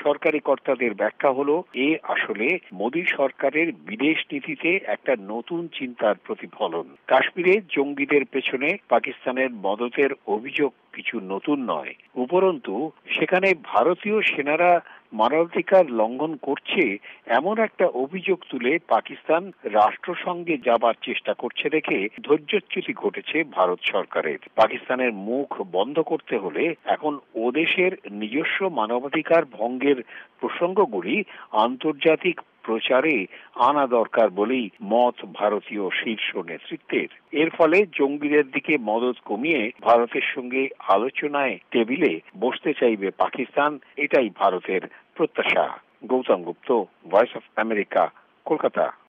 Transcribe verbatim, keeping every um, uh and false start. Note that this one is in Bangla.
সরকারি কর্তাদের ব্যাখ্যা হলো এ আসলে মোদী সরকারের বিদেশ নীতিতে একটা নতুন চিন্তার প্রতিফলন। কাশ্মীরে জঙ্গিদের পেছনে পাকিস্তানের মদতের অভিযোগ কিছু নতুন নয়, উপরন্তু সেখানে ভারতীয় সেনারা মানবাধিকার লঙ্ঘন করছে এমন একটা অভিযোগ তুলে পাকিস্তান রাষ্ট্রসংঘে যাবার চেষ্টা করছে দেখে ধৈর্যচ্যুতি ঘটেছে ভারত সরকারের। পাকিস্তানের মুখ বন্ধ করতে হলে এখন ও দেশের নিজস্ব মানবাধিকার ভঙ্গের প্রসঙ্গগুলি আন্তর্জাতিক প্রচারে আনা দরকার বলেই মত ভারতীয় শীর্ষ নেতৃত্বের। এর ফলে জঙ্গিদের দিকে মদদ কমিয়ে ভারতের সঙ্গে আলোচনায় টেবিলে বসতে চাইবে পাকিস্তান, এটাই ভারতের প্রত্যাশা। Gautam Gupta, voice of America, Kolkata.